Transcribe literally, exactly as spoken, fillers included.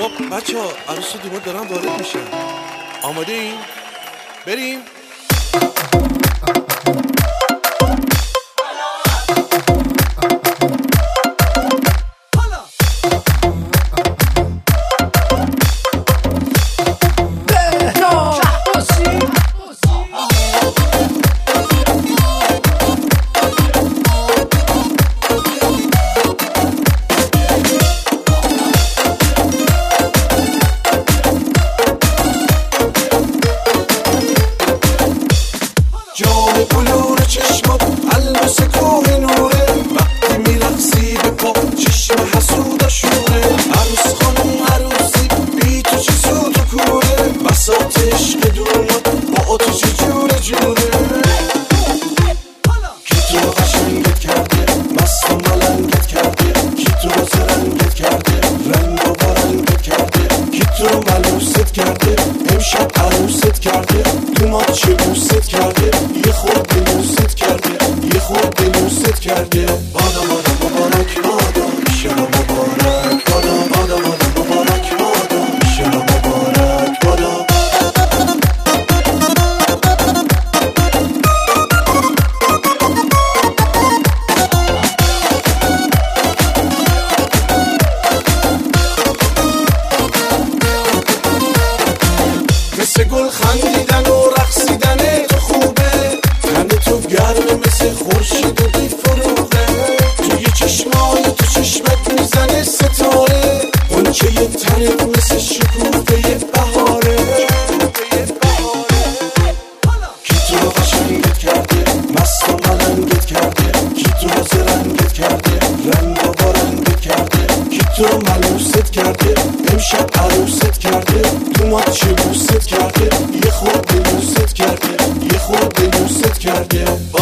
خب بچه ها عروس و دوماد دارن وارد میشن. آماده این؟ بریم. جام بلور چشمات الماس کوه نوره، وقتی میرقصی به پا چشم حسود شوره. عروس خانم عروسی بی تو چه سود و کوره، بساط عشق دوماد با تو چه جوره جوره. کی تو رو قشنگت کرده، مست و ملنگت کرده، کی تو رو زرنگت کرده، رنگ و بارنگت کرده، کی تو رو ملوست کرده، امشب عروست کرده، دوماد چه بوست کرده، یه خود دلوست کرده، یه خود دلوست کرده. بادا بادا مبارک بادا، ایشالا مبارک بادا، بادا بادا مبارک بادا، ایشالا مبارک بادا. مثل گل خندیدن و رقصیدن تو خوبه، خنده تو گرمه مثل خورشید و بی فروغه. توی چشمای تو چشمت میزنه ستاره، غنچه ی تنت مثل شکوفه بهاره. کی تو رو قشنگت کرده، مست و ملنگت کرده، کی تو رو زرنگت کرده، رنگ و بارنگت کرده، کی تو رو ملوست کرده، امشب عروست کرده، دوماد چه بوست کرده، یه خود دلوست کرده، یه خود دلوست کرده.